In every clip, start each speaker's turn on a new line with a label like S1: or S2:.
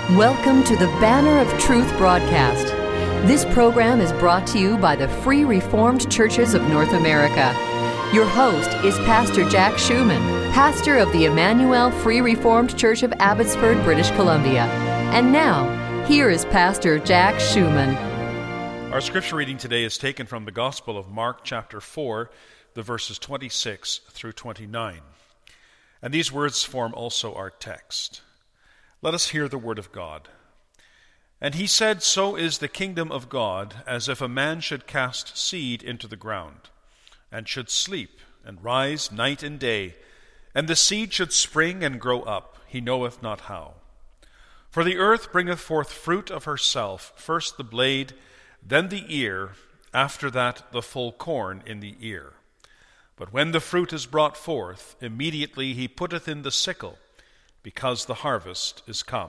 S1: Welcome to the Banner of Truth broadcast. This program is brought to you by the Free Reformed Churches of North America. Your host is Pastor Jack Schumann, pastor of the Emmanuel Free Reformed Church of Abbotsford, British Columbia. And now, here is Pastor Jack Schumann.
S2: Our scripture reading today is taken from the Gospel of Mark chapter 4, the verses 26 through 29. And these words form also our text. Let us hear the word of God. And he said, "So is the kingdom of God, as if a man should cast seed into the ground, and should sleep, and rise night and day, and the seed should spring and grow up, he knoweth not how. For the earth bringeth forth fruit of herself, first the blade, then the ear, after that the full corn in the ear. But when the fruit is brought forth, immediately he putteth in the sickle, because the harvest is come."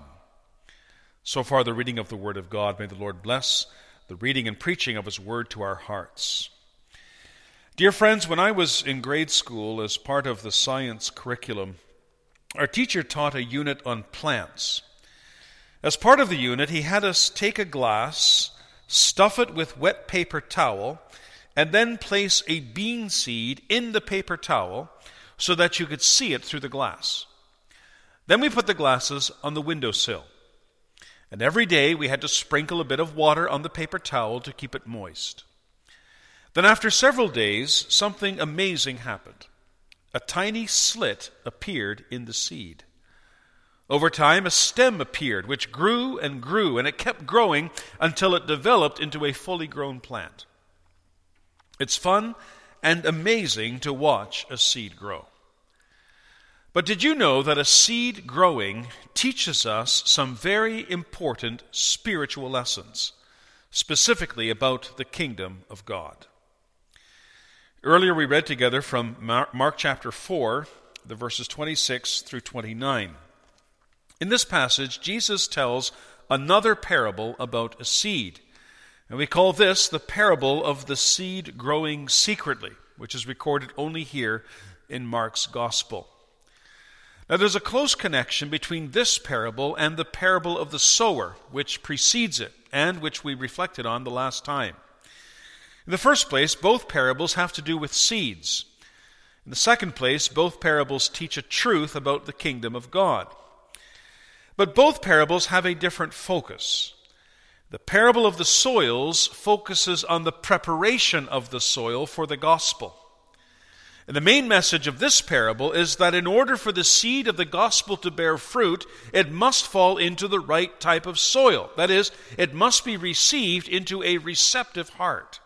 S2: So far the reading of the Word of God. May the Lord bless the reading and preaching of His Word to our hearts. Dear friends, when I was in grade school as part of the science curriculum, our teacher taught a unit on plants. As part of the unit, he had us take a glass, stuff it with wet paper towel, and then place a bean seed in the paper towel so that you could see it through the glass. Then we put the glasses on the windowsill. And every day we had to sprinkle a bit of water on the paper towel to keep it moist. Then after several days, something amazing happened. A tiny slit appeared in the seed. Over time, a stem appeared, which grew, and it kept growing until it developed into a fully grown plant. It's fun and amazing to watch a seed grow. But did you know that a seed growing teaches us some very important spiritual lessons, specifically about the kingdom of God? Earlier we read together from Mark chapter 4, the verses 26 through 29. In this passage, Jesus tells another parable about a seed. And we call this the parable of the seed growing secretly, which is recorded only here in Mark's gospel. Now, there's a close connection between this parable and the parable of the sower, which precedes it, and which we reflected on the last time. In the first place, both parables have to do with seeds. In the second place, both parables teach a truth about the kingdom of God. But both parables have a different focus. The parable of the soils focuses on the preparation of the soil for the gospel. And the main message of this parable is that in order for the seed of the gospel to bear fruit, it must fall into the right type of soil. That is, it must be received into a receptive heart.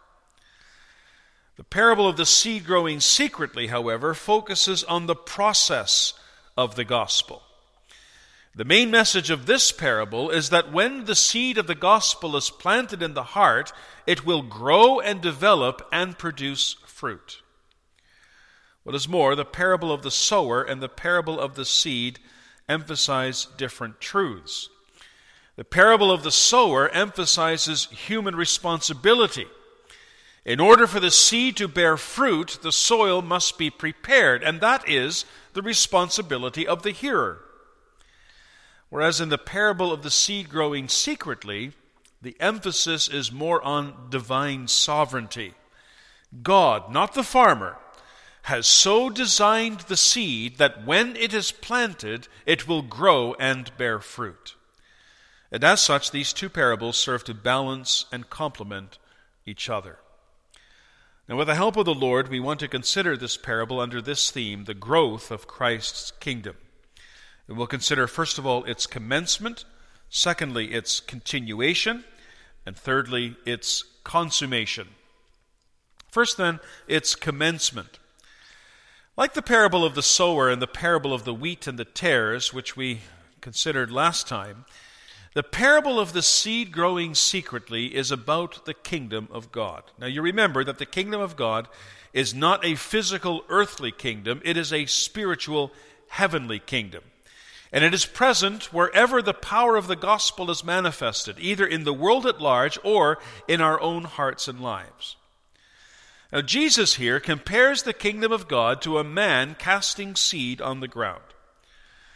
S2: The parable of the seed growing secretly, however, focuses on the process of the gospel. The main message of this parable is that when the seed of the gospel is planted in the heart, it will grow and develop and produce fruit. What is more, the parable of the sower and the parable of the seed emphasize different truths. The parable of the sower emphasizes human responsibility. In order for the seed to bear fruit, the soil must be prepared, and that is the responsibility of the hearer. Whereas in the parable of the seed growing secretly, the emphasis is more on divine sovereignty. God, not the farmer, has so designed the seed that when it is planted, it will grow and bear fruit. And as such, these two parables serve to balance and complement each other. Now, with the help of the Lord, we want to consider this parable under this theme, the growth of Christ's kingdom. And we'll consider, first of all, its commencement, secondly, its continuation, and thirdly, its consummation. First, then, its commencement. Like the parable of the sower and the parable of the wheat and the tares, which we considered last time, the parable of the seed growing secretly is about the kingdom of God. Now you remember that the kingdom of God is not a physical earthly kingdom, it is a spiritual heavenly kingdom. And it is present wherever the power of the gospel is manifested, either in the world at large or in our own hearts and lives. Now, Jesus here compares the kingdom of God to a man casting seed on the ground.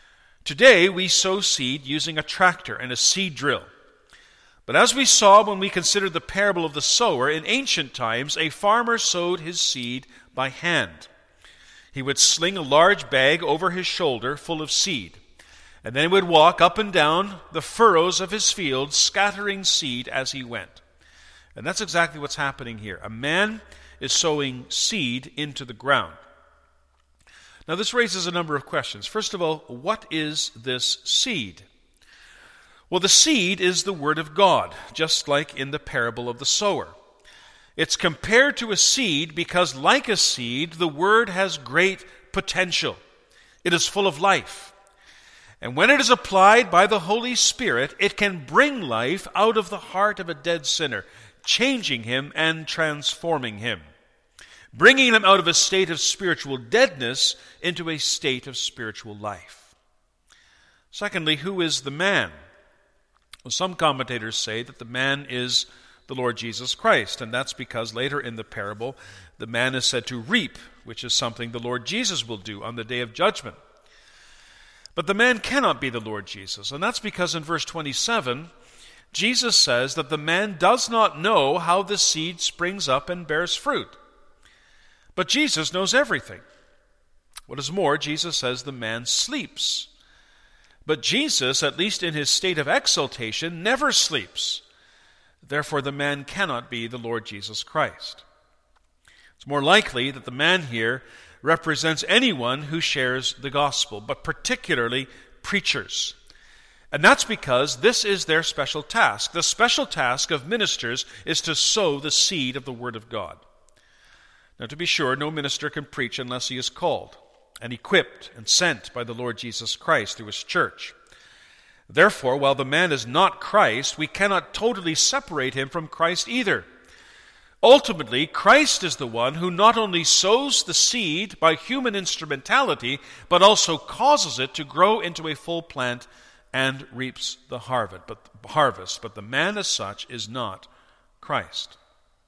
S2: Today, we sow seed using a tractor and a seed drill. But as we saw when we considered the parable of the sower, in ancient times, a farmer sowed his seed by hand. He would sling a large bag over his shoulder full of seed, and then he would walk up and down the furrows of his field, scattering seed as he went. And that's exactly what's happening here. A man is sowing seed into the ground. Now, this raises a number of questions. First of all, what is this seed? Well, the seed is the Word of God, just like in the parable of the sower. It's compared to a seed because, like a seed, the Word has great potential. It is full of life. And when it is applied by the Holy Spirit, it can bring life out of the heart of a dead sinner, changing him and transforming him, bringing him out of a state of spiritual deadness into a state of spiritual life. Secondly, who is the man? Well, some commentators say that the man is the Lord Jesus Christ, and that's because later in the parable, the man is said to reap, which is something the Lord Jesus will do on the day of judgment. But the man cannot be the Lord Jesus, and that's because in verse 27, Jesus says that the man does not know how the seed springs up and bears fruit. But Jesus knows everything. What is more, Jesus says the man sleeps. But Jesus, at least in his state of exaltation, never sleeps. Therefore, the man cannot be the Lord Jesus Christ. It's more likely that the man here represents anyone who shares the gospel, but particularly preachers. And that's because this is their special task. The special task of ministers is to sow the seed of the Word of God. Now, to be sure, no minister can preach unless he is called and equipped and sent by the Lord Jesus Christ through his church. Therefore, while the man is not Christ, we cannot totally separate him from Christ either. Ultimately, Christ is the one who not only sows the seed by human instrumentality, but also causes it to grow into a full plant and reaps the harvest. But the man as such is not Christ.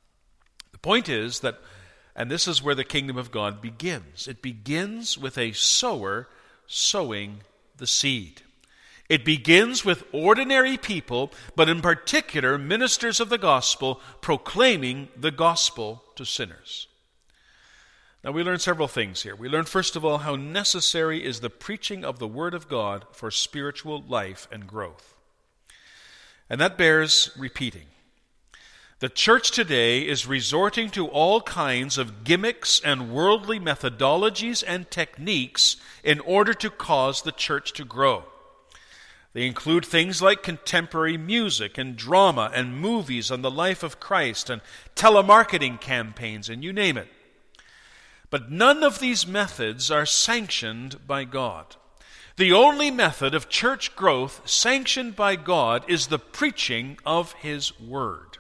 S2: The point is that, and this is where the kingdom of God begins. It begins with a sower sowing the seed. It begins with ordinary people, but in particular ministers of the gospel, proclaiming the gospel to sinners. Now we learn several things here. We learn first of all how necessary is the preaching of the Word of God for spiritual life and growth. And that bears repeating. The church today is resorting to all kinds of gimmicks and worldly methodologies and techniques in order to cause the church to grow. They include things like contemporary music and drama and movies on the life of Christ and telemarketing campaigns and you name it. But none of these methods are sanctioned by God. The only method of church growth sanctioned by God is the preaching of His Word.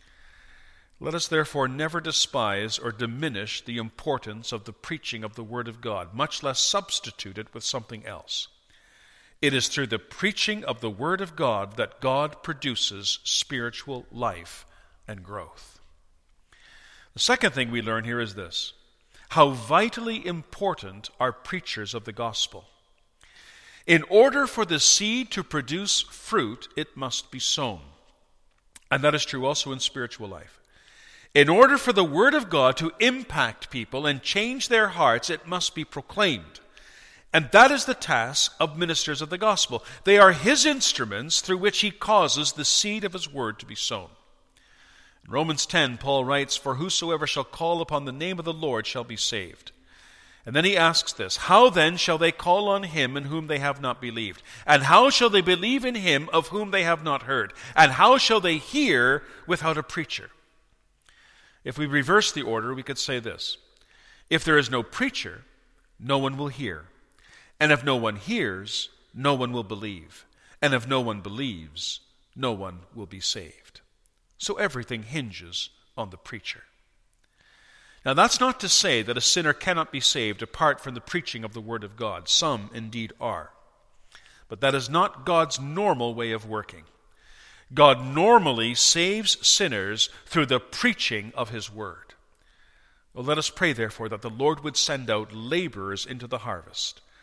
S2: Let us therefore never despise or diminish the importance of the preaching of the Word of God, much less substitute it with something else. It is through the preaching of the Word of God that God produces spiritual life and growth. The second thing we learn here is this: how vitally important are preachers of the gospel. In order for the seed to produce fruit, it must be sown. And that is true also in spiritual life. In order for the Word of God to impact people and change their hearts, it must be proclaimed. And that is the task of ministers of the gospel. They are His instruments through which He causes the seed of His Word to be sown. In Romans 10, Paul writes, "For whosoever shall call upon the name of the Lord shall be saved." And then he asks this: "How then shall they call on Him in whom they have not believed? And how shall they believe in Him of whom they have not heard? And how shall they hear without a preacher?" If we reverse the order, we could say this: if there is no preacher, no one will hear. And if no one hears, no one will believe. And if no one believes, no one will be saved. So everything hinges on the preacher. Now that's not to say that a sinner cannot be saved apart from the preaching of the Word of God. Some indeed are. But that is not God's normal way of working. God normally saves sinners through the preaching of His Word. Well, let us pray, therefore, that the Lord would send out laborers into the harvest.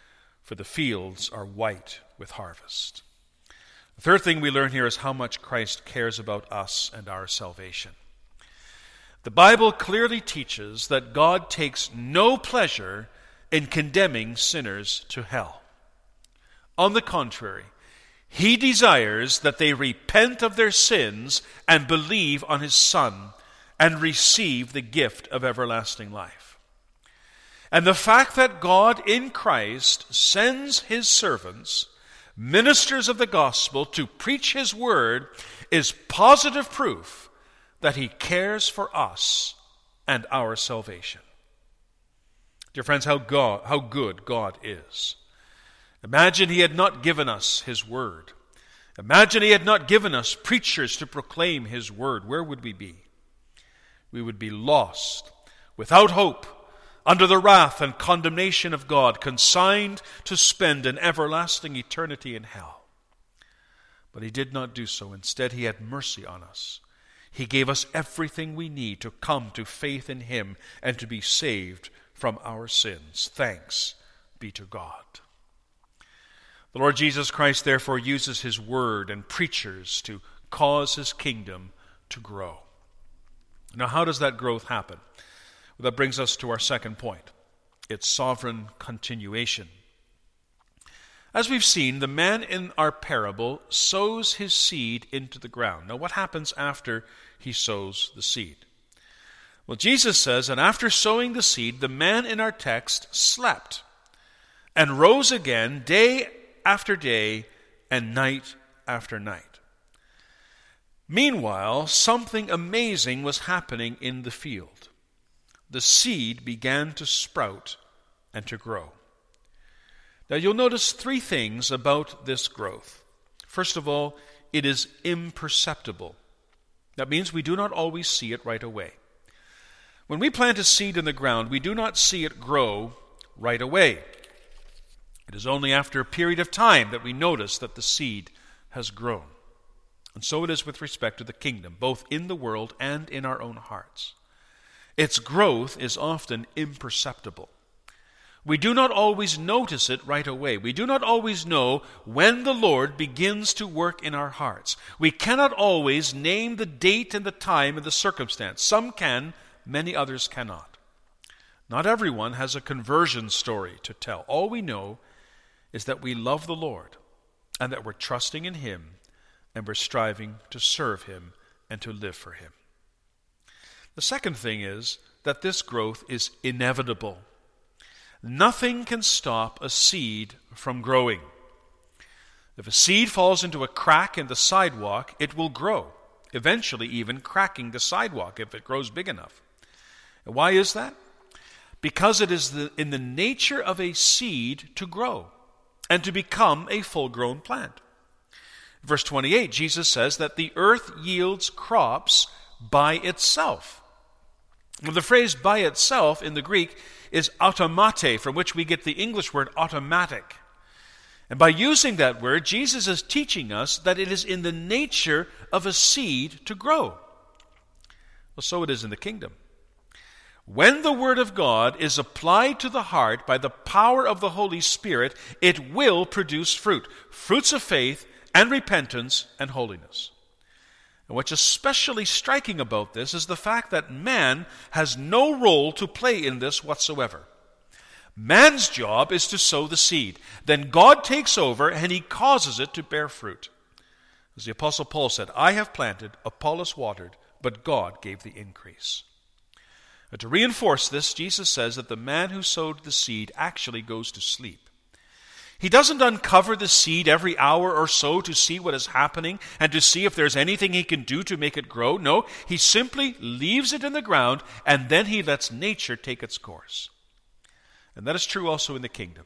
S2: for the fields are white with harvest. The third thing we learn here is how much Christ cares about us and our salvation. The Bible clearly teaches that God takes no pleasure in condemning sinners to hell. On the contrary, He desires that they repent of their sins and believe on His Son and receive the gift of everlasting life. And the fact that God in Christ sends His servants, ministers of the gospel, to preach His word is positive proof that He cares for us and our salvation. Dear friends, how good God is. Imagine He had not given us His word. Imagine He had not given us preachers to proclaim His word. Where would we be? We would be lost, without hope, under the wrath and condemnation of God, consigned to spend an everlasting eternity in hell. But He did not do so. Instead, He had mercy on us. He gave us everything we need to come to faith in Him and to be saved from our sins. Thanks be to God. The Lord Jesus Christ therefore uses His word and preachers to cause His kingdom to grow. Now, how does that growth happen? Well, that brings us to our second point. It's sovereign continuation. As we've seen, the man in our parable sows his seed into the ground. Now, what happens after he sows the seed? Well, Jesus says, and after sowing the seed, the man in our text slept and rose again day after day and night after night. Meanwhile, something amazing was happening in the field. The seed began to sprout and to grow. Now, you'll notice three things about this growth. First of all, it is imperceptible. That means we do not always see it right away. When we plant a seed in the ground, we do not see it grow right away. It is only after a period of time that we notice that the seed has grown. And so it is with respect to the kingdom, both in the world and in our own hearts. Its growth is often imperceptible. We do not always notice it right away. We do not always know when the Lord begins to work in our hearts. We cannot always name the date and the time and the circumstance. Some can, many others cannot. Not everyone has a conversion story to tell. All we know is that we love the Lord and that we're trusting in Him and we're striving to serve Him and to live for Him. The second thing is that this growth is inevitable. Nothing can stop a seed from growing. If a seed falls into a crack in the sidewalk, it will grow, eventually even cracking the sidewalk if it grows big enough. And why is that? Because it is in the nature of a seed to grow and to become a full-grown plant. Verse 28, Jesus says that the earth yields crops by itself. Well, the phrase by itself in the Greek is automate, from which we get the English word automatic. And by using that word, Jesus is teaching us that it is in the nature of a seed to grow. Well, so it is in the kingdom. When the Word of God is applied to the heart by the power of the Holy Spirit, it will produce fruit, fruits of faith and repentance and holiness. And what's especially striking about this is the fact that man has no role to play in this whatsoever. Man's job is to sow the seed. Then God takes over and He causes it to bear fruit. As the Apostle Paul said, I have planted, Apollos watered, but God gave the increase. And to reinforce this, Jesus says that the man who sowed the seed actually goes to sleep. He doesn't uncover the seed every hour or so to see what is happening and to see if there's anything he can do to make it grow. No, he simply leaves it in the ground and then he lets nature take its course. And that is true also in the kingdom.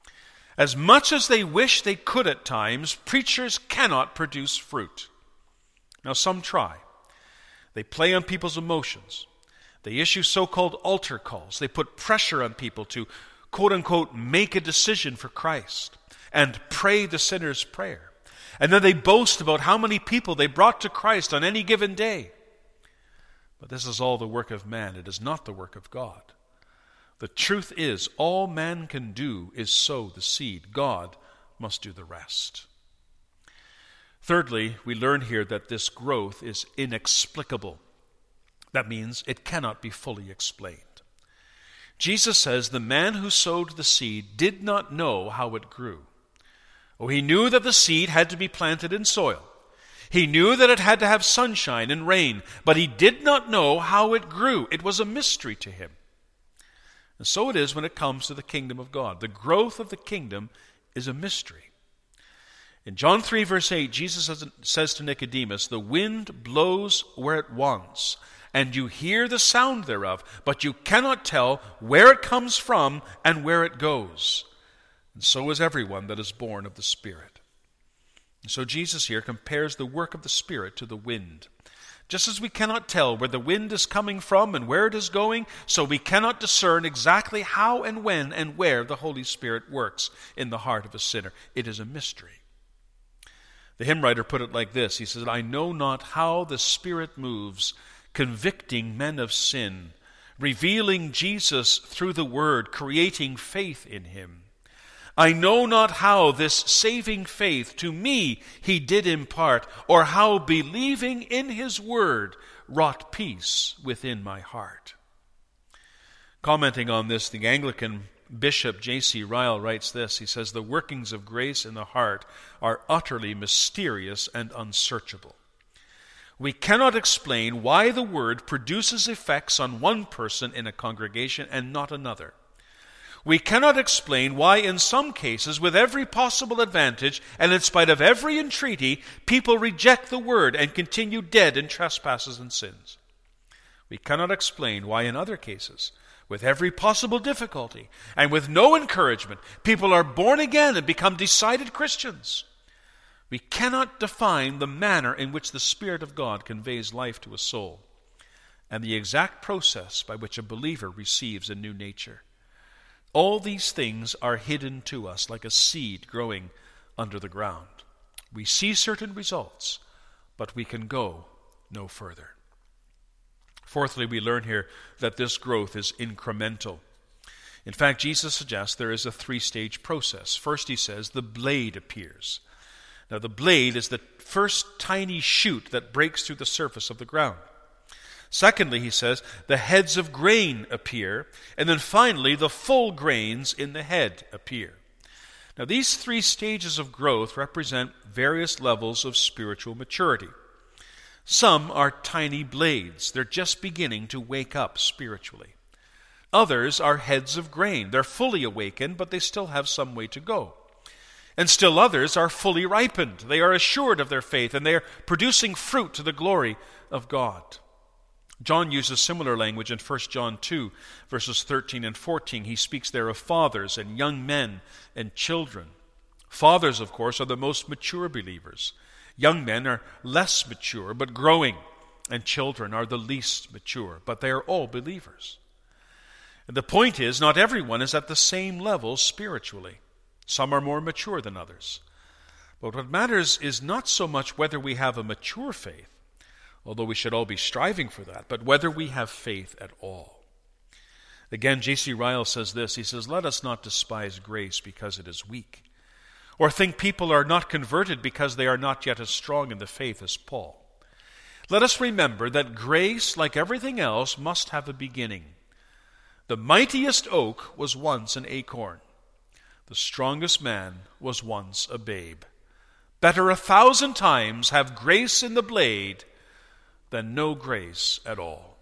S2: As much as they wish they could at times, preachers cannot produce fruit. Now some try. They play on people's emotions. They issue so-called altar calls. They put pressure on people to, quote-unquote, make a decision for Christ and pray the sinner's prayer. And then they boast about how many people they brought to Christ on any given day. But this is all the work of man. It is not the work of God. The truth is, all man can do is sow the seed. God must do the rest. Thirdly, we learn here that this growth is inexplicable. That means it cannot be fully explained. Jesus says the man who sowed the seed did not know how it grew. Oh, he knew that the seed had to be planted in soil. He knew that it had to have sunshine and rain, but he did not know how it grew. It was a mystery to him. And so it is when it comes to the kingdom of God. The growth of the kingdom is a mystery. In John 3, verse 8, Jesus says to Nicodemus, "The wind blows where it wants, and you hear the sound thereof, but you cannot tell where it comes from and where it goes. And so is everyone that is born of the Spirit." And so Jesus here compares the work of the Spirit to the wind. Just as we cannot tell where the wind is coming from and where it is going, so we cannot discern exactly how and when and where the Holy Spirit works in the heart of a sinner. It is a mystery. The hymn writer put it like this. He says, "I know not how the Spirit moves, convicting men of sin, revealing Jesus through the Word, creating faith in Him. I know not how this saving faith to me He did impart, or how believing in His Word wrought peace within my heart." Commenting on this, the Anglican Bishop J.C. Ryle writes this. He says, "The workings of grace in the heart are utterly mysterious and unsearchable. We cannot explain why the Word produces effects on one person in a congregation and not another. We cannot explain why in some cases, with every possible advantage and in spite of every entreaty, people reject the Word and continue dead in trespasses and sins. We cannot explain why in other cases, with every possible difficulty and with no encouragement, people are born again and become decided Christians. We cannot define the manner in which the Spirit of God conveys life to a soul and the exact process by which a believer receives a new nature. All these things are hidden to us like a seed growing under the ground. We see certain results, but we can go no further." Fourthly, we learn here that this growth is incremental. In fact, Jesus suggests there is a three-stage process. First, he says, the blade appears. Now, the blade is the first tiny shoot that breaks through the surface of the ground. Secondly, he says, the heads of grain appear. And then finally, the full grains in the head appear. Now, these three stages of growth represent various levels of spiritual maturity. Some are tiny blades. They're just beginning to wake up spiritually. Others are heads of grain. They're fully awakened, but they still have some way to go. And still others are fully ripened. They are assured of their faith, and they are producing fruit to the glory of God. John uses similar language in 1 John 2, verses 13 and 14. He speaks there of fathers and young men and children. Fathers, of course, are the most mature believers. Young men are less mature, but growing. And children are the least mature, but they are all believers. And the point is, not everyone is at the same level spiritually. Some are more mature than others. But what matters is not so much whether we have a mature faith, although we should all be striving for that, but whether we have faith at all. Again, J.C. Ryle says this. He says, "Let us not despise grace because it is weak, or think people are not converted because they are not yet as strong in the faith as Paul. Let us remember that grace, like everything else, must have a beginning. The mightiest oak was once an acorn. The strongest man was once a babe. Better 1,000 times have grace in the blade than no grace at all."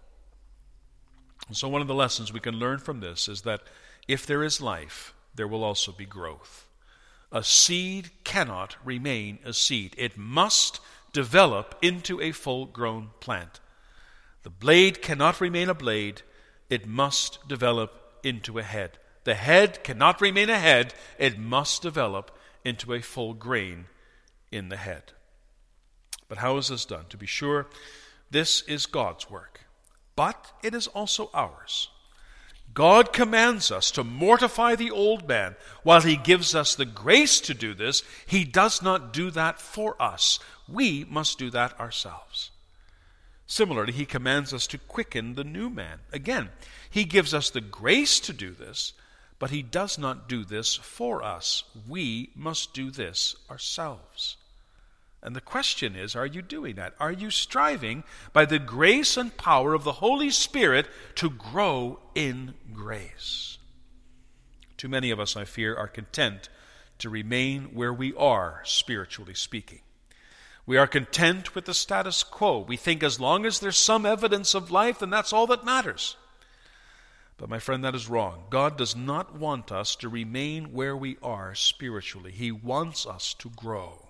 S2: And so one of the lessons we can learn from this is that if there is life, there will also be growth. A seed cannot remain a seed. It must develop into a full-grown plant. The blade cannot remain a blade. It must develop into a head. The head cannot remain a head. It must develop into a full grain in the head. But how is this done? To be sure, this is God's work, but it is also ours. God commands us to mortify the old man. While He gives us the grace to do this, He does not do that for us. We must do that ourselves. Similarly, he commands us to quicken the new man. Again, he gives us the grace to do this, but he does not do this for us. We must do this ourselves. And the question is, are you doing that? Are you striving by the grace and power of the Holy Spirit to grow in grace? Too many of us, I fear, are content to remain where we are, spiritually speaking. We are content with the status quo. We think as long as there's some evidence of life, then that's all that matters. But my friend, that is wrong. God does not want us to remain where we are spiritually. He wants us to grow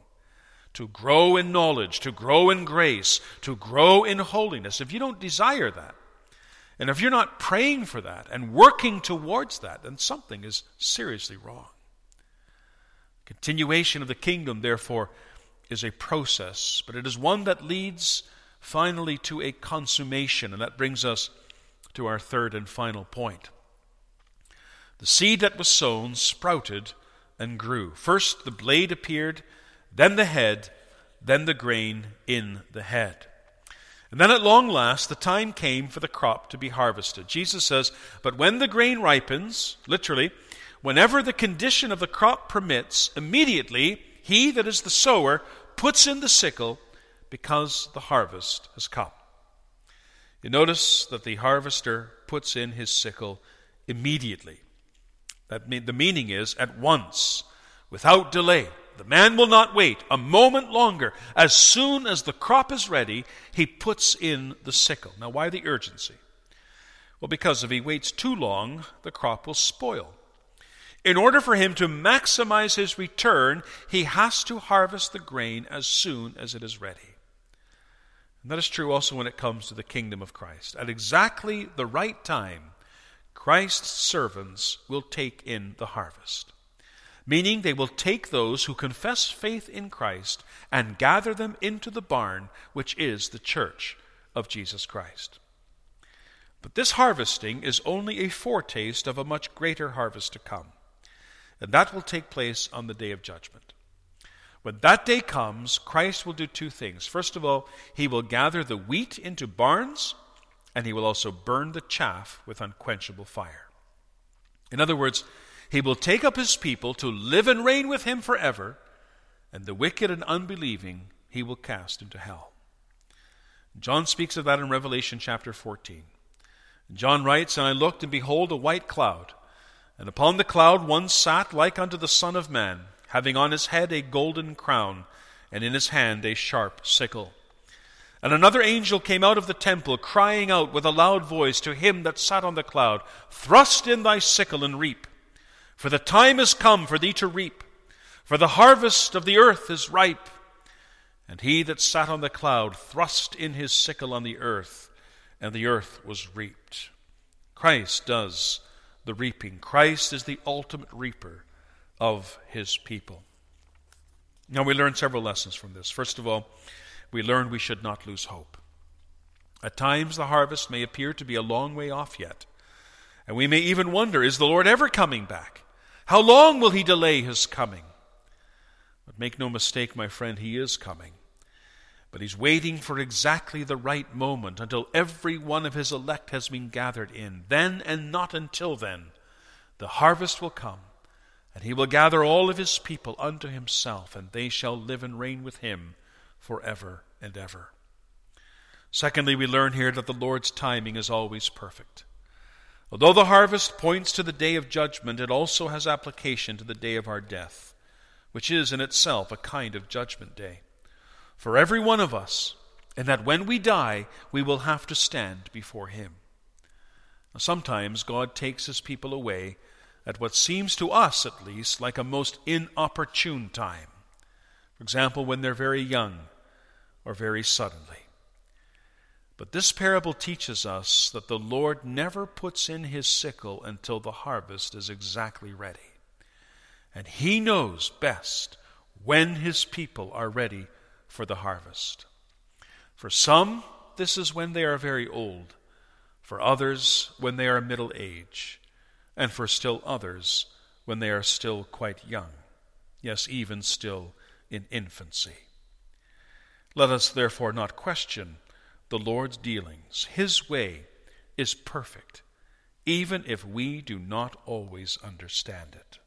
S2: in knowledge, to grow in grace, to grow in holiness. If you don't desire that, and if you're not praying for that and working towards that, then something is seriously wrong. Continuation of the kingdom, therefore, is a process, but it is one that leads finally to a consummation, and that brings us to our third and final point. The seed that was sown sprouted and grew. First the blade appeared, then the head, then the grain in the head. And then at long last the time came for the crop to be harvested. Jesus says, but when the grain ripens, literally, whenever the condition of the crop permits, immediately he that is the sower puts in the sickle, because the harvest has come. You notice that the harvester puts in his sickle immediately. The meaning is at once, without delay. The man will not wait a moment longer. As soon as the crop is ready, he puts in the sickle. Now, why the urgency? Well, because if he waits too long, the crop will spoil. In order for him to maximize his return, he has to harvest the grain as soon as it is ready. And that is true also when it comes to the kingdom of Christ. At exactly the right time, Christ's servants will take in the harvest. Meaning they will take those who confess faith in Christ and gather them into the barn, which is the church of Jesus Christ. But this harvesting is only a foretaste of a much greater harvest to come. And that will take place on the day of judgment. When that day comes, Christ will do two things. First of all, he will gather the wheat into barns, and he will also burn the chaff with unquenchable fire. In other words, he will take up his people to live and reign with him forever, and the wicked and unbelieving he will cast into hell. John speaks of that in Revelation chapter 14. John writes, and I looked, and behold, a white cloud, and upon the cloud one sat like unto the Son of Man, having on his head a golden crown, and in his hand a sharp sickle. And another angel came out of the temple, crying out with a loud voice to him that sat on the cloud, thrust in thy sickle and reap, for the time is come for thee to reap, for the harvest of the earth is ripe. And he that sat on the cloud thrust in his sickle on the earth, and the earth was reaped. Christ does the reaping. Christ is the ultimate reaper of his people. Now we learn several lessons from this. First of all, we learn we should not lose hope. At times the harvest may appear to be a long way off yet, and we may even wonder, is the Lord ever coming back? How long will he delay his coming? But make no mistake, my friend, he is coming. But he's waiting for exactly the right moment until every one of his elect has been gathered in. Then and not until then, the harvest will come, and he will gather all of his people unto himself, and they shall live and reign with him forever and ever. Secondly, we learn here that the Lord's timing is always perfect. Although the harvest points to the day of judgment, it also has application to the day of our death, which is in itself a kind of judgment day for every one of us, and that when we die, we will have to stand before him. Now, sometimes God takes his people away at what seems to us, at least, like a most inopportune time. For example, when they're very young or very suddenly. But this parable teaches us that the Lord never puts in his sickle until the harvest is exactly ready. And he knows best when his people are ready for the harvest. For some, this is when they are very old. For others, when they are middle age. And for still others, when they are still quite young. Yes, even still in infancy. Let us therefore not question the Lord's dealings. His way is perfect, even if we do not always understand it.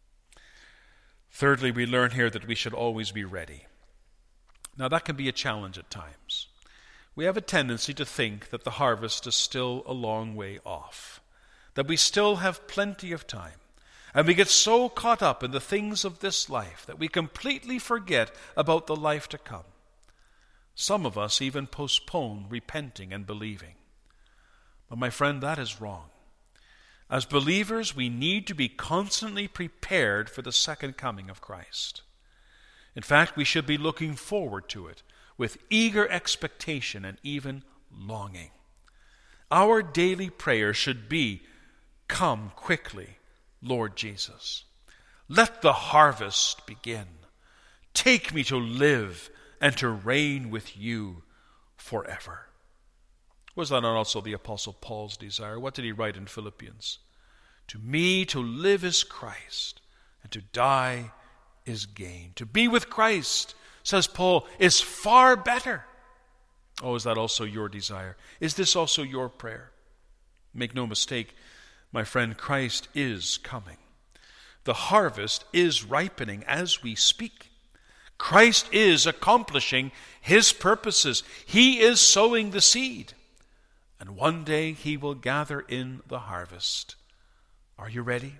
S2: Thirdly, we learn here that we should always be ready. Now, that can be a challenge at times. We have a tendency to think that the harvest is still a long way off, that we still have plenty of time, and we get so caught up in the things of this life that we completely forget about the life to come. Some of us even postpone repenting and believing. But my friend, that is wrong. As believers, we need to be constantly prepared for the second coming of Christ. In fact, we should be looking forward to it with eager expectation and even longing. Our daily prayer should be, "Come quickly, Lord Jesus. Let the harvest begin. Take me to live and to reign with you forever." Was that not also the Apostle Paul's desire? What did he write in Philippians? "To me to live is Christ, and to die is gain." To be with Christ, says Paul, is far better. Oh, is that also your desire? Is this also your prayer? Make no mistake, my friend, Christ is coming. The harvest is ripening as we speak. Christ is accomplishing his purposes. He is sowing the seed. And one day he will gather in the harvest. Are you ready?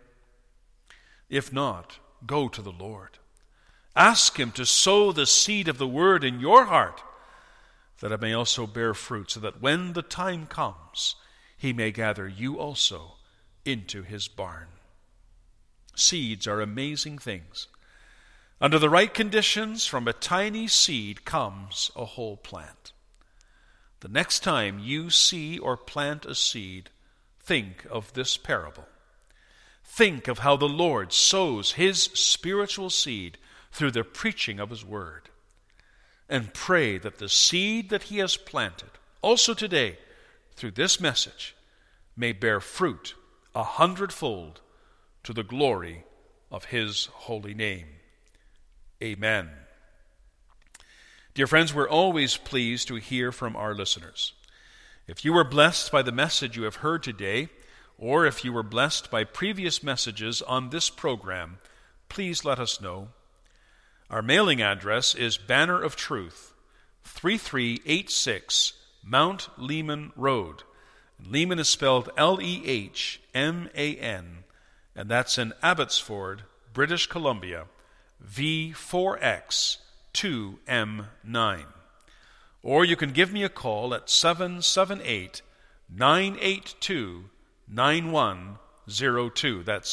S2: If not, go to the Lord. Ask him to sow the seed of the word in your heart, that it may also bear fruit, so that when the time comes, he may gather you also into his barn. Seeds are amazing things. Under the right conditions, from a tiny seed comes a whole plant. The next time you see or plant a seed, think of this parable. Think of how the Lord sows his spiritual seed through the preaching of his word. And pray that the seed that he has planted, also today, through this message, may bear fruit 100-fold to the glory of his holy name. Amen. Dear friends, we're always pleased to hear from our listeners. If you were blessed by the message you have heard today, or if you were blessed by previous messages on this program, please let us know. Our mailing address is Banner of Truth, 3386 Mount Lehman Road. Lehman is spelled Lehman, and that's in Abbotsford, British Columbia, V4X2M9. Or you can give me a call at 778-982-9102. That's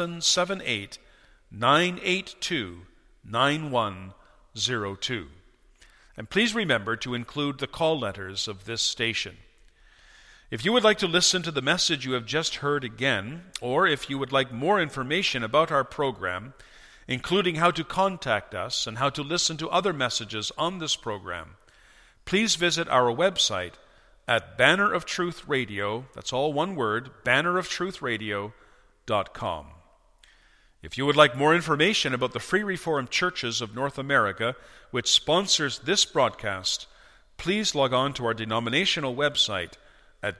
S2: 778-982-9102. And please remember to include the call letters of this station. If you would like to listen to the message you have just heard again, or if you would like more information about our program, including how to contact us and how to listen to other messages on this program, please visit our website at Banner of Truth Radio, that's all one word, banneroftruthradio.com. If you would like more information about the Free Reformed Churches of North America, which sponsors this broadcast, please log on to our denominational website at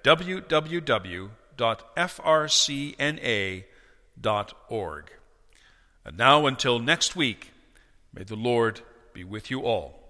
S2: www.frcna.org. And now, until next week, may the Lord be with you all.